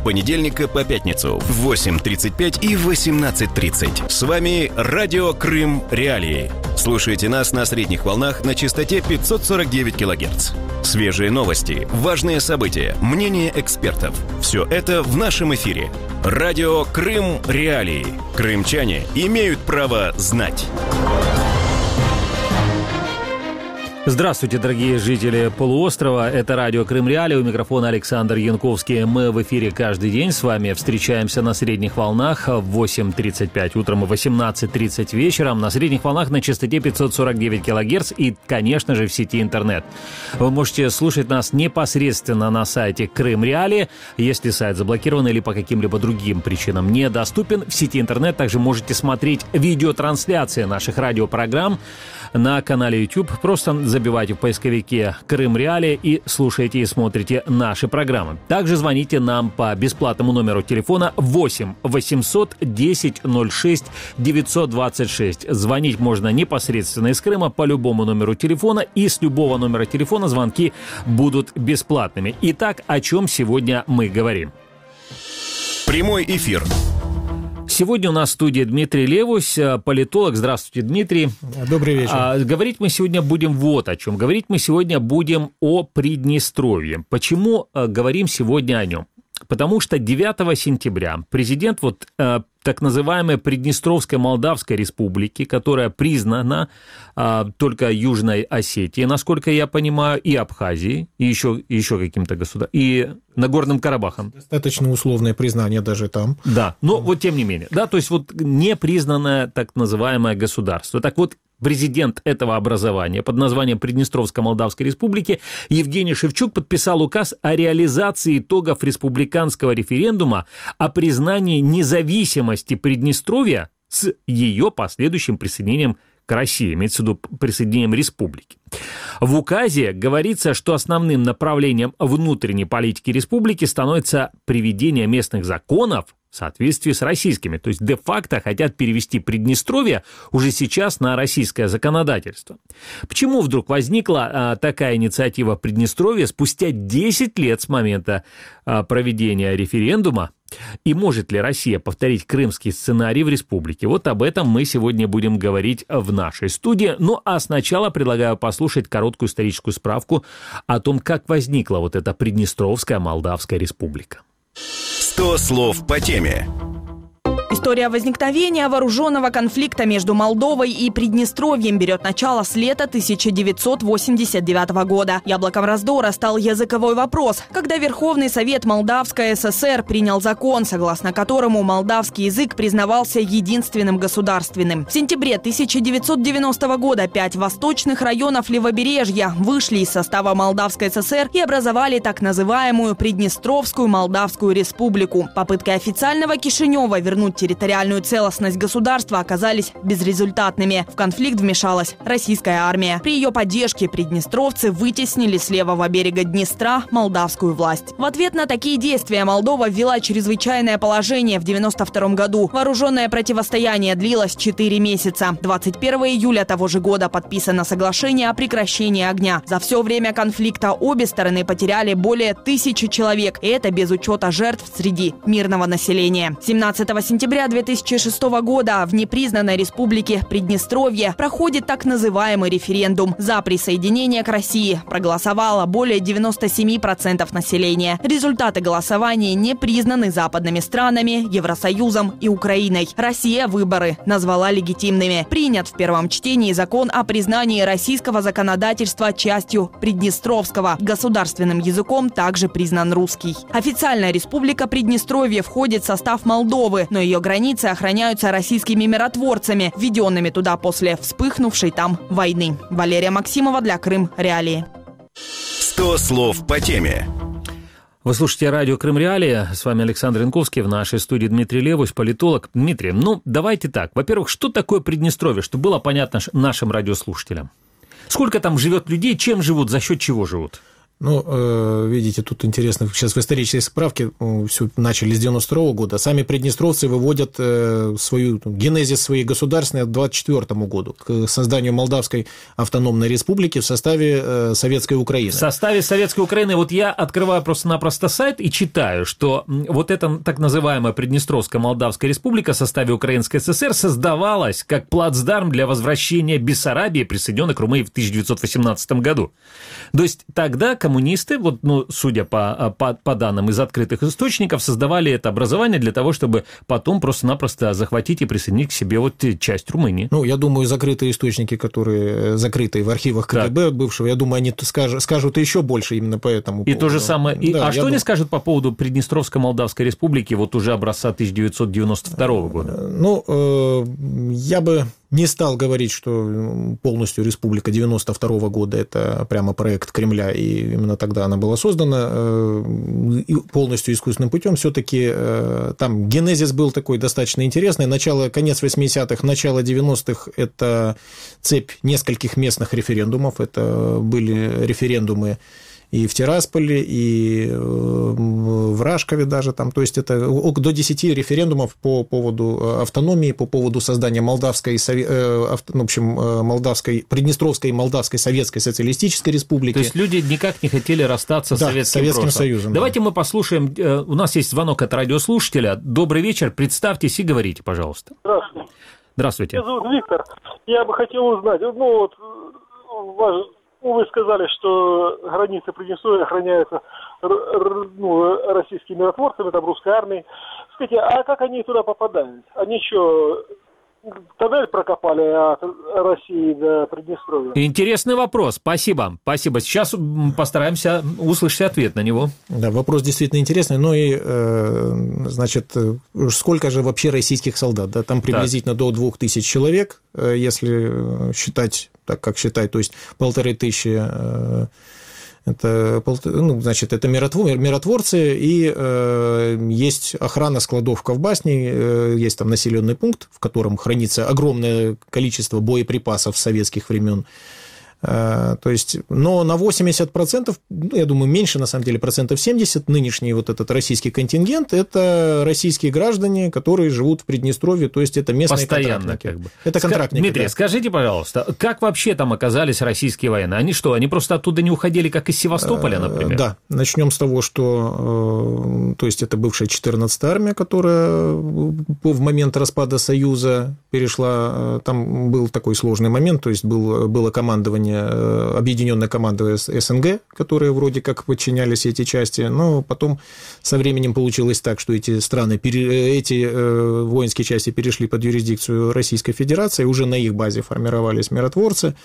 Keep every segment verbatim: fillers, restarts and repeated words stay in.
понедельника по пятницу в восемь тридцать пять и восемнадцать тридцать. С вами Радио Крым Реалии. Слушайте нас на средних волнах на частоте пятьсот сорок девять килогерц. Свежие новости, важные события, мнения экспертов. Все это в нашем эфире. Радио Крым Реалии. Крымчане имеют право знать. Здравствуйте, дорогие жители полуострова. Это радио Крым Реалии. У микрофона Александр Янковский. Мы в эфире каждый день. С вами встречаемся на средних волнах в восемь тридцать пять утром и восемнадцать тридцать вечером. На средних волнах на частоте пятьсот сорок девять килогерц и, конечно же, в сети интернет. Вы можете слушать нас непосредственно на сайте Крым Реалии. Если сайт заблокирован или по каким-либо другим причинам недоступен, в сети интернет также можете смотреть видеотрансляции наших радиопрограмм на канале YouTube. Просто забивайте в поисковике «Крым Реалии» и слушайте и смотрите наши программы. Также звоните нам по бесплатному номеру телефона восемь восемьсот десять ноль шесть девятьсот двадцать шесть. Звонить можно непосредственно из Крыма по любому номеру телефона, и с любого номера телефона звонки будут бесплатными. Итак, о чем сегодня мы говорим? Прямой эфир. Сегодня у нас в студии Дмитрий Левусь, политолог. Здравствуйте, Дмитрий. Добрый вечер. А, говорить мы сегодня будем вот о чем. Говорить мы сегодня будем о Приднестровье. Почему а, говорим сегодня о нем? Потому что девятого сентября президент вот э, так называемой Приднестровской Молдавской Республики, которая признана э, только Южной Осетией, насколько я понимаю, и Абхазией, и еще, еще каким-то государством, и Нагорным Карабахом. Достаточно условное признание даже там. Да, но вот тем не менее. Да, то есть вот непризнанное так называемое государство. Так вот, президент этого образования под названием Приднестровской Молдавской Республики Евгений Шевчук подписал указ о реализации итогов республиканского референдума о признании независимости Приднестровья с ее последующим присоединением к России, имеется в виду присоединением республики. В указе говорится, что основным направлением внутренней политики республики становится приведение местных законов в соответствии с российскими. То есть де-факто хотят перевести Приднестровье уже сейчас на российское законодательство. Почему вдруг возникла а, такая инициатива Приднестровья спустя десять лет с момента а, проведения референдума? И может ли Россия повторить крымский сценарий в республике? Вот об этом мы сегодня будем говорить в нашей студии. Ну а сначала предлагаю послушать короткую историческую справку о том, как возникла вот эта Приднестровская Молдавская Республика. сто слов по теме. История возникновения вооруженного конфликта между Молдовой и Приднестровьем берет начало с лета тысяча девятьсот восемьдесят девятого года. Яблоком раздора стал языковой вопрос, когда Верховный Совет Молдавской ССР принял закон, согласно которому молдавский язык признавался единственным государственным. В сентябре тысяча девятьсот девяностого года пять восточных районов Левобережья вышли из состава Молдавской ССР и образовали так называемую Приднестровскую Молдавскую Республику. Попытки официального Кишинева вернуть территориальную целостность государства оказались безрезультатными. В конфликт вмешалась российская армия. При ее поддержке приднестровцы вытеснили с левого берега Днестра молдавскую власть. В ответ на такие действия Молдова ввела чрезвычайное положение в девяносто втором году. Вооруженное противостояние длилось четыре месяца. двадцать первого июля того же года подписано соглашение о прекращении огня. За все время конфликта обе стороны потеряли более тысячи человек, и это без учета жертв среди мирного населения. семнадцатого сентября две тысячи шестого года в непризнанной республике Приднестровье проходит так называемый референдум. За присоединение к России проголосовало более девяноста семи процентов населения. Результаты голосования не признаны западными странами, Евросоюзом и Украиной. Россия выборы назвала легитимными. Принят в первом чтении закон о признании российского законодательства частью Приднестровского. Государственным языком также признан русский. Официальная республика Приднестровье входит в состав Молдовы, но ее границы охраняются российскими миротворцами, введенными туда после вспыхнувшей там войны. Валерия Максимова для Крым Реалии. сто слов по теме. Вы слушаете радио Крым Реалии. С вами Александр Янковский. В нашей студии Дмитрий Левусь, политолог. Дмитрий, ну давайте так. Во-первых, что такое Приднестровье, чтобы было понятно нашим радиослушателям? Сколько там живет людей, чем живут, за счет чего живут? Ну, э, видите, тут интересно, сейчас в исторической справке э, все начали с девяносто второго года. Сами приднестровцы выводят э, свою, генезис своей государственной к двадцать четвёртому году, к созданию Молдавской автономной республики в составе э, Советской Украины. В составе Советской Украины, вот я открываю просто-напросто сайт и читаю, что вот эта так называемая Приднестровская Молдавская республика в составе Украинской ССР создавалась как плацдарм для возвращения Бессарабии, присоединенной к Румынии в тысяча девятьсот восемнадцатом году. То есть тогда коммунисты, вот, ну, судя по, по, по данным из открытых источников, создавали это образование для того, чтобы потом просто-напросто захватить и присоединить к себе вот часть Румынии. Ну, я думаю, закрытые источники, которые закрыты в архивах КГБ так. бывшего, я думаю, они скажут, скажут еще больше именно по этому и поводу. То же самое. И, да, а что думаю... они скажут по поводу Приднестровской Молдавской республики вот уже образца тысяча девятьсот девяносто второго года? Ну, я бы не стал говорить, что полностью республика девяносто второго года – это прямо проект Кремля, и именно тогда она была создана полностью искусственным путем. Все-таки там генезис был такой достаточно интересный. Начало, конец восьмидесятых, начало девяностых – это цепь нескольких местных референдумов. Это были референдумы и в Тирасполе, и в Рашкове даже там, то есть это до десяти референдумов по поводу автономии, по поводу создания Молдавской, в общем, Молдавской, Приднестровской и Молдавской Советской Социалистической Республики. То есть люди никак не хотели расстаться да, с Советским, Советским Союзом. Давайте да. мы послушаем, у нас есть звонок от радиослушателя. Добрый вечер, представьтесь и говорите, пожалуйста. Здравствуйте. Здравствуйте. Меня зовут Виктор. Я бы хотел узнать, ну вот, ваш... Вы сказали, что границы Приднестровья охраняются ну, российскими миротворцами, там, русской армией. Скажите, а как они туда попадают? Они что, тоннель прокопали от России до Приднестровья? Интересный вопрос, спасибо, спасибо. Сейчас постараемся услышать ответ на него. Да, вопрос действительно интересный, ну и, значит, сколько же вообще российских солдат? Да, там приблизительно так. до двух тысяч человек, если считать, так как считать, то есть полторы тысячи, это, ну, значит, это миротвор, миротворцы, и э, есть охрана складов в Ковбасне, э, есть там населенный пункт, в котором хранится огромное количество боеприпасов советских времен. То есть, но на восемьдесят процентов, ну, я думаю, меньше, на самом деле, процентов семьдесят, нынешний вот этот российский контингент – это российские граждане, которые живут в Приднестровье, то есть это местные постоянно, контрактники. Как бы. Это контрактники. Дмитрий, да. скажите, пожалуйста, как вообще там оказались российские военные? Они что, они просто оттуда не уходили, как из Севастополя, например? Да, начнем с того, что, то есть это бывшая четырнадцатая армия, которая в момент распада Союза перешла, там был такой сложный момент, то есть был, было командование объединенное командование СНГ, которые вроде как подчинялись эти части, но потом со временем получилось так, что эти страны, эти воинские части перешли под юрисдикцию Российской Федерации, уже на их базе формировались миротворцы.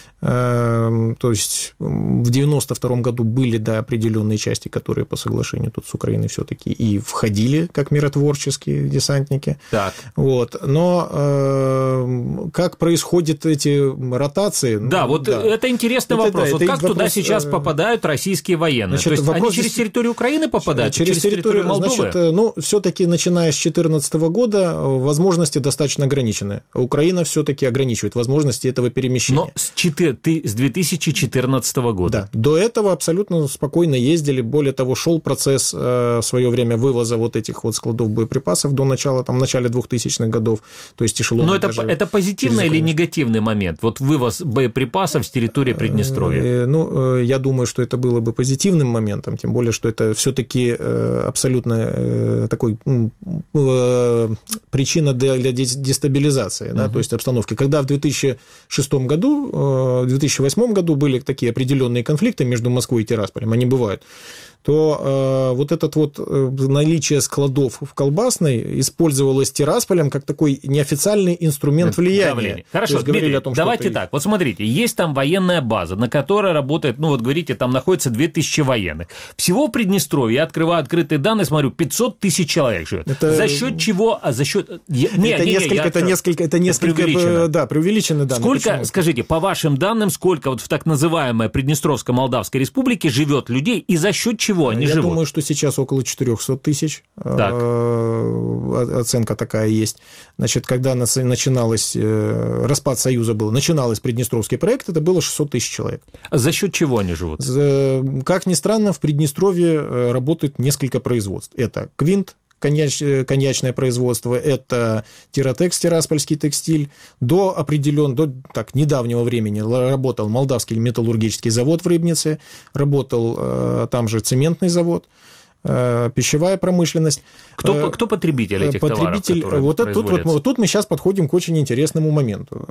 То есть в девяносто втором году были, да, определенные части, которые по соглашению тут с Украиной все-таки и входили как миротворческие десантники. Так. Вот. Но э, как происходят эти ротации? Да, вот да. это интересный это, вопрос. Да, вот это как вопрос, туда сейчас попадают российские военные? Значит, То есть они через территорию Украины попадают? Через, через территорию, территорию Молдовы? Значит, ну, все-таки начиная с две тысячи четырнадцатого года возможности достаточно ограничены. Украина все-таки ограничивает возможности этого перемещения. Но с четыре Ты с две тысячи четырнадцатого года. Да, до этого абсолютно спокойно ездили. Более того, шел процесс э, в свое время вывоза вот этих вот складов боеприпасов до начала, там, в начале двухтысячных годов. То есть эшелоны. Но это, это позитивный или негативный момент? Вот вывоз боеприпасов с территории Приднестровья? Э, ну, э, я думаю, что это было бы позитивным моментом, тем более, что это все-таки э, абсолютно э, такой э, причина для, для дестабилизации, uh-huh. да, то есть обстановки. Когда в две тысячи шестом году э, в две тысячи восьмом году были такие определенные конфликты между Москвой и Тирасполем, они бывают, то э, вот это вот наличие складов в Колбасной использовалось Тирасполем как такой неофициальный инструмент влияния. Давление. Хорошо, Дмитрий, о том, давайте что так. Вот смотрите, есть там военная база, на которой работает, ну вот говорите, там находится две тысячи военных. Всего в Приднестровье, я открываю открытые данные, смотрю, пятьсот тысяч человек живет. Это... За счет чего? А за счет... Не, это, не, несколько, не, это, несколько, это несколько, преувеличено. Да, преувеличено. Да, Сколько, скажите, по вашим данным, сколько вот в так называемой Приднестровско-Молдавской республике живет людей и за счет чего они Я живут? Я думаю, что сейчас около четыреста тысяч. Так. Оценка такая есть. Значит, когда начиналось, распад Союза был, начиналось Приднестровский проект, это было шестьсот тысяч человек. За счет чего они живут? Как ни странно, в Приднестровье работает несколько производств. Это Квинт, коньяч, коньячное производство, это Тиротекс, Тираспольский текстиль. До определенного, до так, недавнего времени работал Молдавский металлургический завод в Рыбнице, работал э, там же цементный завод, э, пищевая промышленность. Кто, кто потребитель этих потребитель, товаров, вот, тут, вот, вот тут мы сейчас подходим к очень интересному моменту.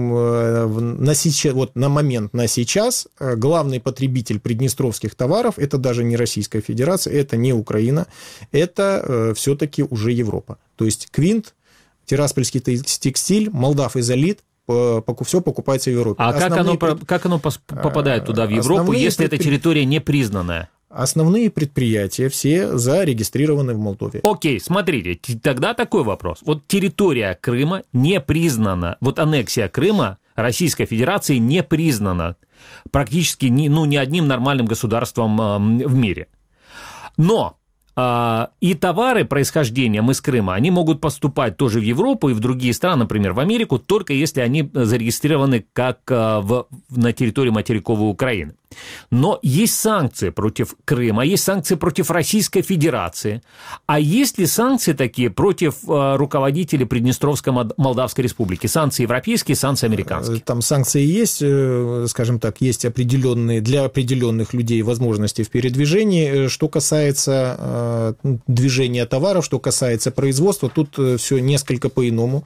На, сейчас, вот, на момент, на сейчас, главный потребитель приднестровских товаров – это даже не Российская Федерация, это не Украина, это все-таки уже Европа. То есть Квинт, Тираспольский текстиль, Молдав Изолит, все покупается в Европе. А как оно, как оно попадает туда, в Европу, если предпри... эта территория не признанная? Основные предприятия все зарегистрированы в Молдове. Окей, смотрите, тогда такой вопрос. Вот территория Крыма не признана, вот аннексия Крыма Российской Федерации не признана практически ни, ну, ни одним нормальным государством в мире. Но и товары происхождением из Крыма, они могут поступать тоже в Европу и в другие страны, например, в Америку, только если они зарегистрированы как в, на территории материковой Украины. Но есть санкции против Крыма, есть санкции против Российской Федерации. А есть ли санкции такие против руководителей Приднестровско-Молдавской республики? Санкции европейские, санкции американские? Там санкции есть, скажем так, есть определенные для определенных людей возможности в передвижении. Что касается движения товаров, что касается производства, тут все несколько по-иному.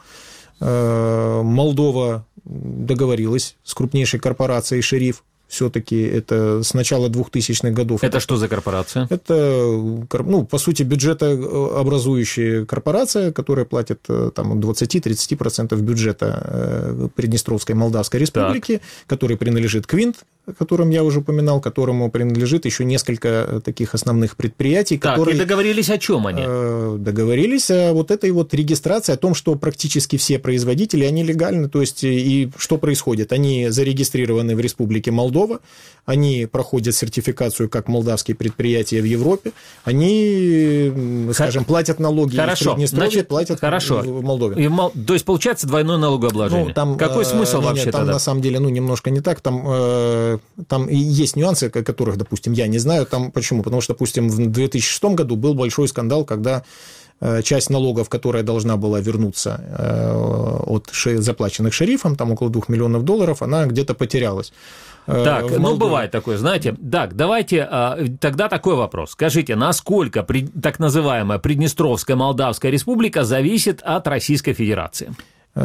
Молдова договорилась с крупнейшей корпорацией «Шериф». Все-таки это с начала двухтысячных годов. Это, это что за корпорация? Это, ну, по сути, бюджетообразующая корпорация, которая платит там, двадцать-тридцать процентов бюджета Приднестровской Молдавской республики, так. которой принадлежит Квинт, о котором я уже упоминал, которому принадлежит еще несколько таких основных предприятий. Так, которые, и договорились о чем они? Договорились о вот этой вот регистрации, о том, что практически все производители, они легальны, то есть и что происходит? Они зарегистрированы в Республике Молдова, они проходят сертификацию как молдавские предприятия в Европе, они, скажем, платят налоги хорошо. в Приднестровье, Значит, платят хорошо. в Молдове. И, то есть, получается, двойное налогообложение. Ну, там, какой смысл не, вообще не, там, тогда? на самом деле, ну, немножко не так. Там, там есть нюансы, которых, допустим, я не знаю. Там, почему? Потому что, допустим, в две тысячи шестом году был большой скандал, когда часть налогов, которая должна была вернуться от заплаченных шерифом, там около двух миллионов долларов, она где-то потерялась. Так, ну бывает такое, знаете. Так, давайте тогда такой вопрос. Скажите, насколько так называемая Приднестровская Молдавская республика зависит от Российской Федерации?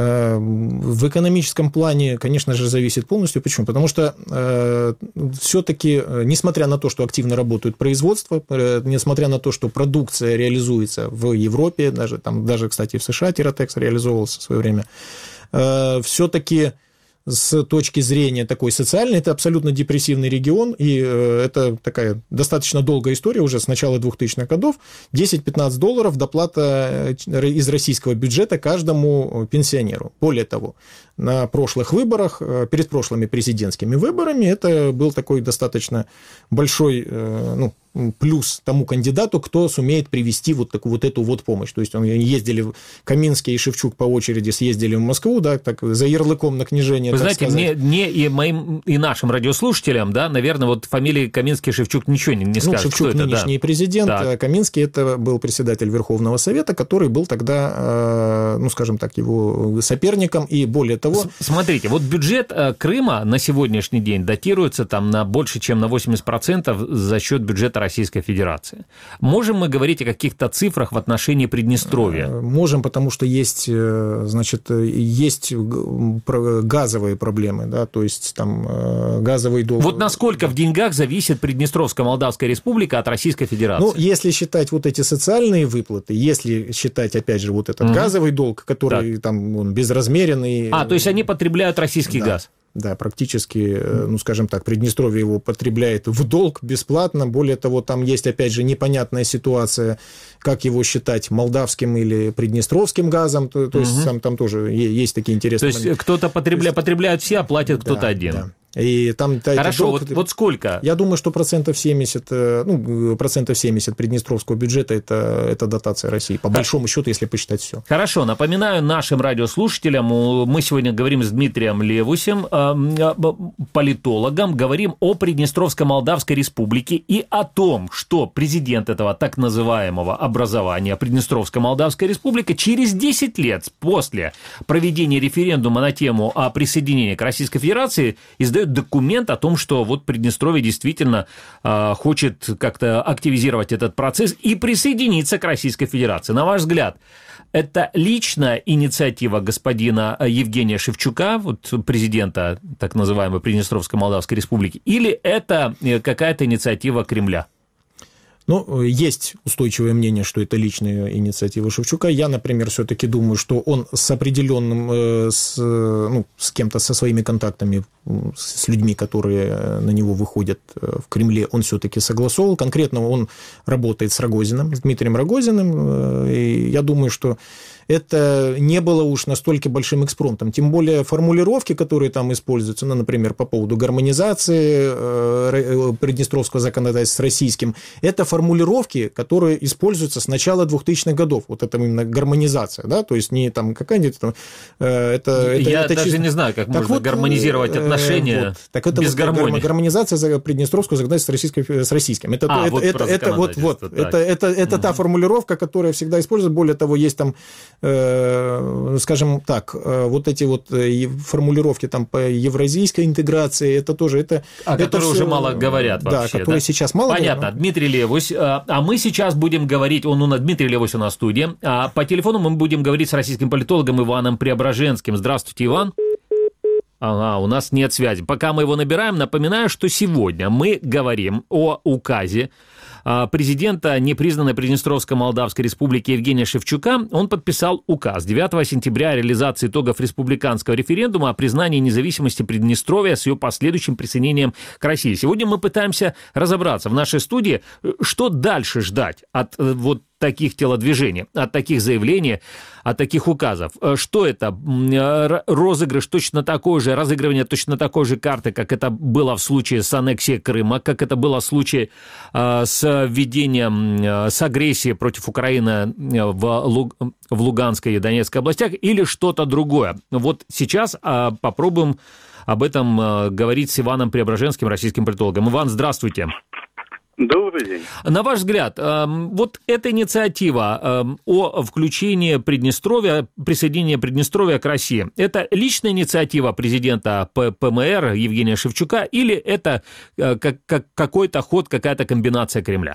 В экономическом плане, конечно же, зависит полностью. Почему? Потому что э, все-таки, несмотря на то, что активно работают производства, э, несмотря на то, что продукция реализуется в Европе, даже, там, даже кстати, в США Тиротекс реализовывался в свое время, э, все-таки с точки зрения такой социальной, это абсолютно депрессивный регион, и это такая достаточно долгая история, уже с начала двухтысячных годов, десять-пятнадцать долларов доплата из российского бюджета каждому пенсионеру. Более того, на прошлых выборах, перед прошлыми президентскими выборами, это был такой достаточно большой, ну, плюс тому кандидату, кто сумеет привести вот такую вот эту вот помощь. То есть, он ездили, Каминский и Шевчук по очереди съездили в Москву, да, так, за ярлыком на княжение. Вы знаете, мне, мне и моим, и нашим радиослушателям, да, наверное, вот фамилии Каминский и Шевчук ничего не, не скажут. Ну, Шевчук это, нынешний да. президент, так. а Каминский это был председатель Верховного Совета, который был тогда, ну, скажем так, его соперником, и более того... Смотрите, вот бюджет Крыма на сегодняшний день датируется там на больше, чем на восемьдесят процентов за счет бюджета Российской Федерации. Можем мы говорить о каких-то цифрах в отношении Приднестровья? Можем, потому что есть, значит, есть газовые проблемы, да, то есть там газовый долг. Вот насколько в деньгах зависит Приднестровская Молдавская республика от Российской Федерации? Ну, если считать вот эти социальные выплаты, если считать, опять же, вот этот угу. газовый долг, который так. там он безразмеренный. А, то есть они потребляют российский да. газ? Да, практически, ну, скажем так, Приднестровье его потребляет в долг бесплатно. Более того, там есть, опять же, непонятная ситуация, как его считать, молдавским или приднестровским газом. То, то угу. есть там, там тоже есть такие интересные моменты. То есть кто-то потребля... потребляет все, а платит кто-то да, один. Да. И там, Хорошо, долг, вот, вот сколько? Я думаю, что процентов семьдесят, ну, процентов семьдесят Приднестровского бюджета это, это дотация России, по большому счету, если посчитать все. Хорошо, напоминаю нашим радиослушателям, мы сегодня говорим с Дмитрием Левусем, политологом, говорим о Приднестровско-Молдавской республике и о том, что президент этого так называемого образования Приднестровско-Молдавская республика через десять лет после проведения референдума на тему о присоединении к Российской Федерации издает документ о том, что вот Приднестровье действительно э, хочет как-то активизировать этот процесс и присоединиться к Российской Федерации. На ваш взгляд, это личная инициатива господина Евгения Шевчука, вот президента так называемой Приднестровско-Молдавской республики, или это какая-то инициатива Кремля? Ну, есть устойчивое мнение, что это личная инициатива Шевчука. Я, например, все-таки думаю, что он с определенным, с, ну, с кем-то, со своими контактами, с людьми, которые на него выходят в Кремле, он все-таки согласовал. Конкретно он работает с Рогозиным, с Дмитрием Рогозиным, и я думаю, что это не было уж настолько большим экспромтом. Тем более формулировки, которые там используются, ну, например, по поводу гармонизации приднестровского законодательства с российским, это формулировки, которые используются с начала двухтысячных годов. Вот это именно гармонизация, да, то есть не там какая-нибудь... Там, это, это, Я это даже чисто... не знаю, как так можно вот, гармонизировать отношения вот. Так это без вот гармонии. Гармонизация Приднестровского законодательства с, российской, с российским. Это, а, это, вот это, это, вот, вот, это, это, это угу. та формулировка, которая всегда используется. Более того, есть там, э, скажем так, э, вот эти вот формулировки там по евразийской интеграции, это тоже... Это, а это которые все, уже мало говорят вообще, да, которые да? сейчас мало Понятно. говорят. Дмитрий Левусь. А мы сейчас будем говорить, он у нас, Дмитрий Левусь у нас в студии, а по телефону мы будем говорить с российским политологом Иваном Преображенским. Здравствуйте, Иван. Ага, у нас нет связи. Пока мы его набираем, напоминаю, что сегодня мы говорим о указе президента непризнанной Приднестровско-Молдавской республики Евгения Шевчука. Он подписал указ девятого сентября о реализации итогов республиканского референдума о признании независимости Приднестровья с ее последующим присоединением к России. Сегодня мы пытаемся разобраться в нашей студии, что дальше ждать от вот таких телодвижений, от таких заявлений, от таких указов. Что это? Розыгрыш точно такой же, разыгрывание точно такой же карты, как это было в случае с аннексией Крыма, как это было в случае с введением, с агрессией против Украины в, Луг... в Луганской и Донецкой областях, или что-то другое. Вот сейчас попробуем об этом говорить с Иваном Преображенским, российским политологом. Иван, здравствуйте. Добрый день. На ваш взгляд, вот эта инициатива о включении Приднестровья, присоединении Приднестровья к России, это личная инициатива президента ПМР Евгения Шевчука или это какой-то ход, какая-то комбинация Кремля?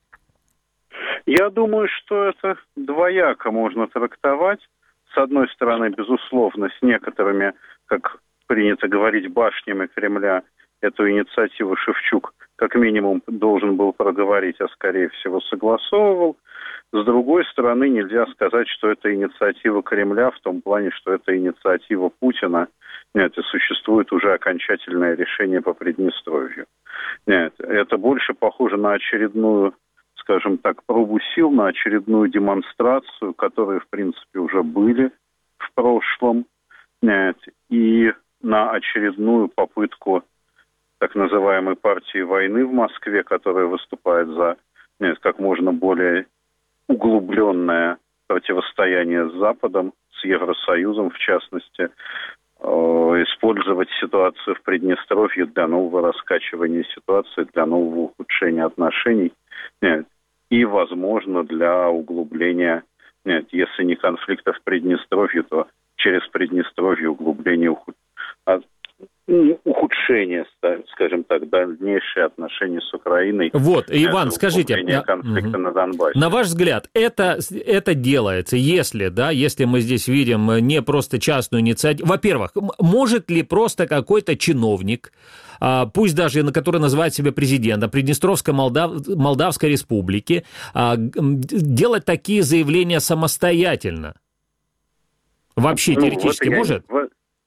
Я думаю, что это двояко можно трактовать. С одной стороны, безусловно, с некоторыми, как принято говорить, башнями Кремля эту инициативу Шевчук как минимум должен был проговорить, а скорее всего согласовывал. С другой стороны, нельзя сказать, что это инициатива Кремля в том плане, что это инициатива Путина. Нет, и существует уже окончательное решение по Приднестровью. Нет, это больше похоже на очередную, скажем так, пробу сил, на очередную демонстрацию, которые, в принципе, уже были в прошлом. Нет, и на очередную попытку так называемой партии войны в Москве, которая выступает за нет, как можно более углубленное противостояние с Западом, с Евросоюзом, в частности, э, использовать ситуацию в Приднестровье для нового раскачивания ситуации, для нового ухудшения отношений нет, и, возможно, для углубления, нет, если не конфликта в Приднестровье, то через Приднестровье углубление ухудшения. ухудшение, скажем так, дальнейшие отношения с Украиной. Вот, Иван, скажите, конфликта на Донбассе. На ваш взгляд, это, это делается, если, да, если мы здесь видим не просто частную инициативу. Во-первых, может ли просто какой-то чиновник, пусть даже, который называет себя президентом Приднестровско-Молдавской республики, делать такие заявления самостоятельно? Вообще, теоретически ну, вот может? Я...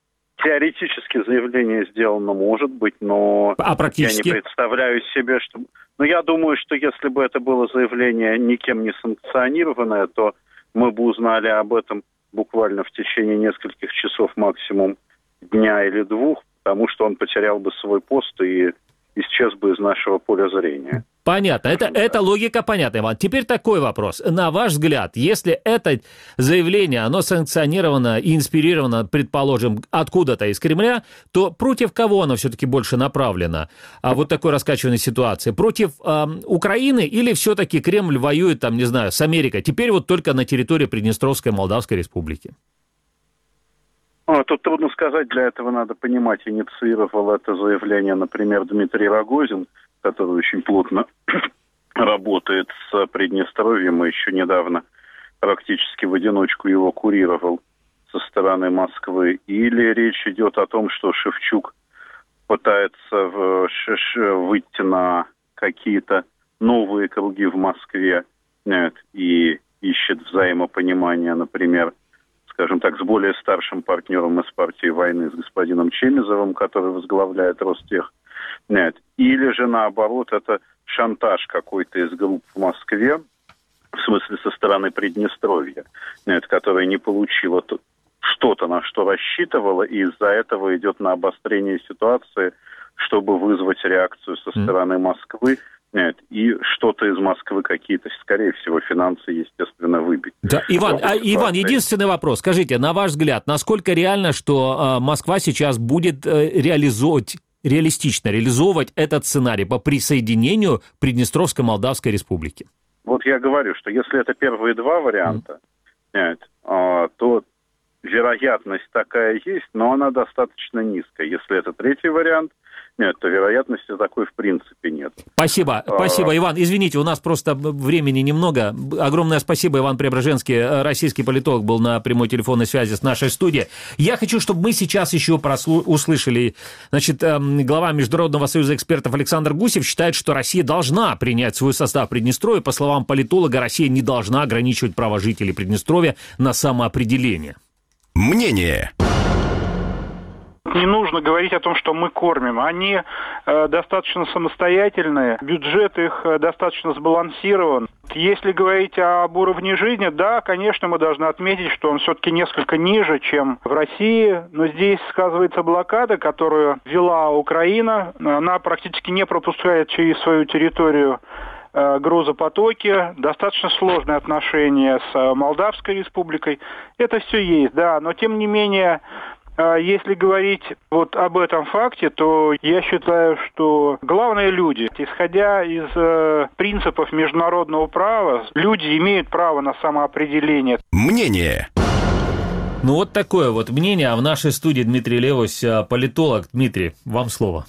теоретически заявление сделано может быть, но а практически? Я не представляю себе, что... Но я думаю, что если бы это было заявление никем не санкционированное, то мы бы узнали об этом буквально в течение нескольких часов, максимум дня или двух, потому что он потерял бы свой пост и исчез бы из нашего поля зрения. Понятно, это, это логика понятна, Иван. Теперь такой вопрос. На ваш взгляд, если это заявление, оно санкционировано и инспирировано, предположим, откуда-то из Кремля, то против кого оно все-таки больше направлено? А вот такой раскачиванной ситуации. Против э, Украины или все-таки Кремль воюет, там, не знаю, с Америкой? Теперь вот только на территории Приднестровской Молдавской Республики. Тут трудно сказать, для этого надо понимать, инициировал это заявление, например, Дмитрий Рогозин, который очень плотно работает с Приднестровьем и еще недавно практически в одиночку его курировал со стороны Москвы. Или речь идет о том, что Шевчук пытается в, ш, выйти на какие-то новые круги в Москве, нет, и ищет взаимопонимание, например, скажем так, с более старшим партнером из партии войны, с господином Чемизовым, который возглавляет Ростех. Нет. Или же, наоборот, это шантаж какой-то из групп в Москве, в смысле со стороны Приднестровья, нет, которая не получила что-то, на что рассчитывала, и из-за этого идет на обострение ситуации, чтобы вызвать реакцию со стороны Москвы. Нет, и что-то из Москвы какие-то, скорее всего, финансы, естественно, выбить. Да, Иван, а, Иван, единственный вопрос. Скажите, на ваш взгляд, насколько реально, что э, Москва сейчас будет э, реализовывать, реалистично реализовывать этот сценарий по присоединению Приднестровской Молдавской Республики? Вот я говорю, что если это первые два варианта, mm. нет, э, то вероятность такая есть, но она достаточно низкая. Если это третий вариант, нет, то вероятности такой в принципе нет. Спасибо, а... спасибо, Иван. Извините, у нас просто времени немного. Огромное спасибо, Иван Преображенский, российский политолог, был на прямой телефонной связи с нашей студией. Я хочу, чтобы мы сейчас еще прослу... услышали, значит, глава Международного союза экспертов Александр Гусев считает, что Россия должна принять свой состав Приднестровья. По словам политолога, Россия не должна ограничивать право жителей Приднестровья на самоопределение. Мнение. Не нужно говорить о том, что мы кормим. Они э, достаточно самостоятельные, бюджет их э, достаточно сбалансирован. Если говорить об уровне жизни, да, конечно, мы должны отметить, что он все-таки несколько ниже, чем в России. Но здесь сказывается блокада, которую ввела Украина. Она практически не пропускает через свою территорию э, грузопотоки. Достаточно сложные отношения с Молдавской республикой. Это все есть, да. Но тем не менее... Если говорить вот об этом факте, то я считаю, что главные люди, исходя из э, принципов международного права, люди имеют право на самоопределение. Мнение. Ну вот такое вот мнение. А в нашей студии Дмитрий Левось, политолог. Дмитрий, вам слово.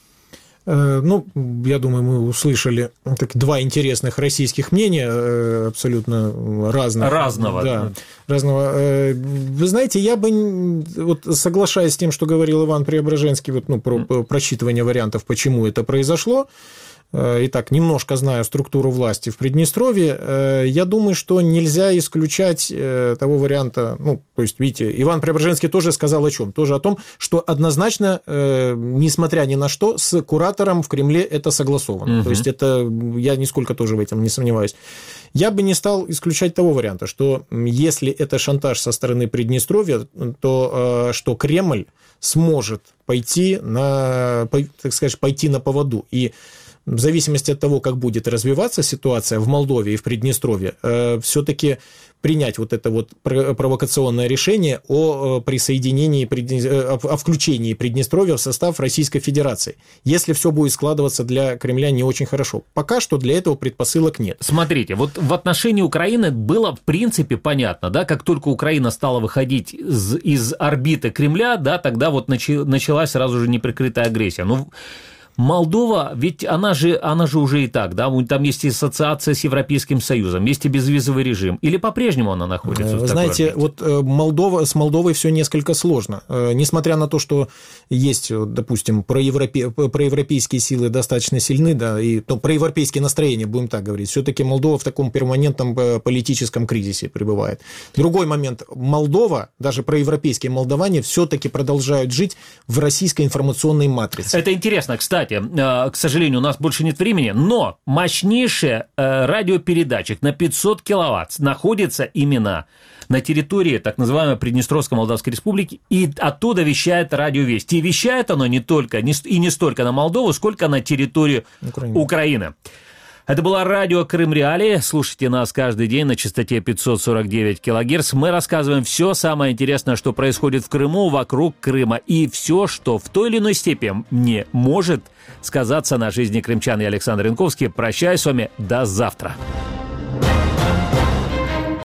Ну, я думаю, мы услышали так, два интересных российских мнения, абсолютно разных. Разного. Да, разного. Вы знаете, я бы, вот, соглашаясь с тем, что говорил Иван Преображенский, вот, ну, про mm. просчитывание вариантов, почему это произошло, итак, немножко знаю структуру власти в Приднестровье, я думаю, что нельзя исключать того варианта, ну, то есть, видите, Иван Преображенский тоже сказал о чем? Тоже о том, что однозначно, несмотря ни на что, с куратором в Кремле это согласовано. Угу. То есть, это, я нисколько тоже в этом не сомневаюсь. Я бы не стал исключать того варианта, что если это шантаж со стороны Приднестровья, то что Кремль сможет пойти на, так сказать, пойти на поводу. И в зависимости от того, как будет развиваться ситуация в Молдове и в Приднестровье, э, все-таки принять вот это вот провокационное решение о присоединении, о включении Приднестровья в состав Российской Федерации, если все будет складываться для Кремля не очень хорошо. Пока что для этого предпосылок нет. Смотрите, вот в отношении Украины было в принципе понятно, да, как только Украина стала выходить из, из орбиты Кремля, да, тогда вот началась сразу же неприкрытая агрессия. Ну, Молдова, ведь она же, она же уже и так, да, там есть ассоциация с Европейским Союзом, есть и безвизовый режим, или по-прежнему она находится? Вы знаете, вот Молдова, с Молдовой все несколько сложно. Несмотря на то, что есть, допустим, проевропе, проевропейские силы достаточно сильны, да, и ну, проевропейские настроения, будем так говорить, все-таки Молдова в таком перманентном политическом кризисе пребывает. Другой момент. Молдова, даже проевропейские молдаване, все-таки продолжают жить в российской информационной матрице. Это интересно, кстати. К сожалению, у нас больше нет времени, но мощнейший радиопередатчик на пятьсот киловатт находится именно на территории так называемой Приднестровской Молдавской Республики, и оттуда вещает Радио Вести. И вещает оно не только, и не столько на Молдову, сколько на территорию Украины. Украины. Это было радио Крым Реалии. Слушайте нас каждый день на частоте пятьсот сорок девять килогерц. Мы рассказываем все самое интересное, что происходит в Крыму, вокруг Крыма, и все, что в той или иной степени не может сказаться на жизни крымчан. Я Александр Янковский. Прощаюсь с вами. До завтра.